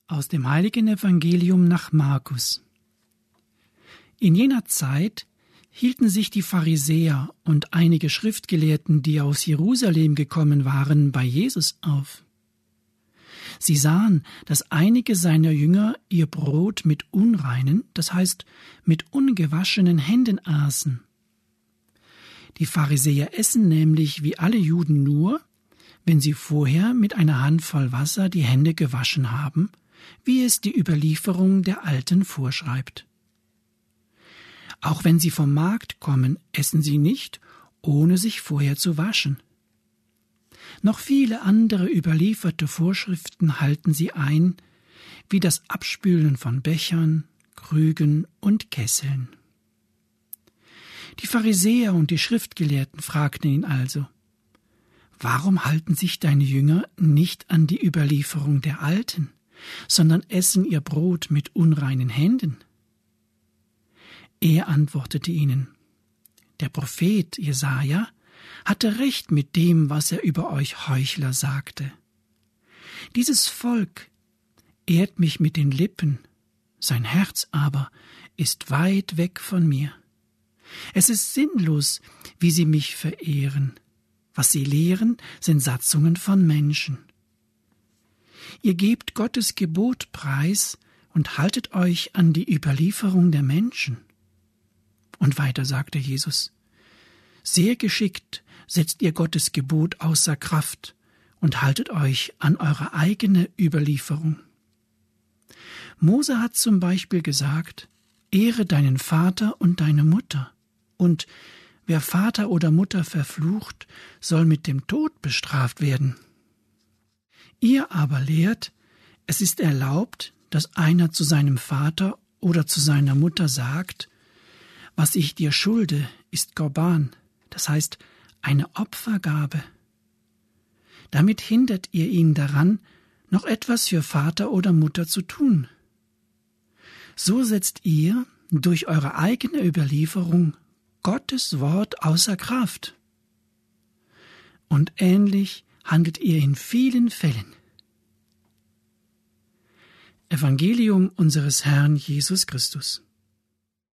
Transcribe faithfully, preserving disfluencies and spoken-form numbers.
Aus dem heiligen Evangelium nach Markus. In jener Zeit hielten sich die Pharisäer und einige Schriftgelehrten, die aus Jerusalem gekommen waren, bei Jesus auf. Sie sahen, dass einige seiner Jünger ihr Brot mit unreinen, das heißt mit ungewaschenen Händen aßen. Die Pharisäer essen nämlich wie alle Juden nur, wenn sie vorher mit einer Handvoll Wasser die Hände gewaschen haben, wie es die Überlieferung der Alten vorschreibt. Auch wenn sie vom Markt kommen, essen sie nicht, ohne sich vorher zu waschen. Noch viele andere überlieferte Vorschriften halten sie ein, wie das Abspülen von Bechern, Krügen und Kesseln. Die Pharisäer und die Schriftgelehrten fragten ihn also: Warum halten sich deine Jünger nicht an die Überlieferung der Alten, sondern essen ihr Brot mit unreinen Händen? Er antwortete ihnen: Der Prophet Jesaja hatte recht mit dem, was er über euch Heuchler sagte. Dieses Volk ehrt mich mit den Lippen, sein Herz aber ist weit weg von mir. Es ist sinnlos, wie sie mich verehren. Was sie lehren, sind Satzungen von Menschen. Ihr gebt Gottes Gebot preis und haltet euch an die Überlieferung der Menschen. Und weiter sagte Jesus: Sehr geschickt setzt ihr Gottes Gebot außer Kraft und haltet euch an eure eigene Überlieferung. Mose hat zum Beispiel gesagt: Ehre deinen Vater und deine Mutter, und wer Vater oder Mutter verflucht, soll mit dem Tod bestraft werden. Ihr aber lehrt, es ist erlaubt, dass einer zu seinem Vater oder zu seiner Mutter sagt: Was ich dir schulde, ist Korban, das heißt eine Opfergabe. Damit hindert ihr ihn daran, noch etwas für Vater oder Mutter zu tun. So setzt ihr durch eure eigene Überlieferung Gottes Wort außer Kraft. Und ähnlich handelt ihr in vielen Fällen. Evangelium unseres Herrn Jesus Christus.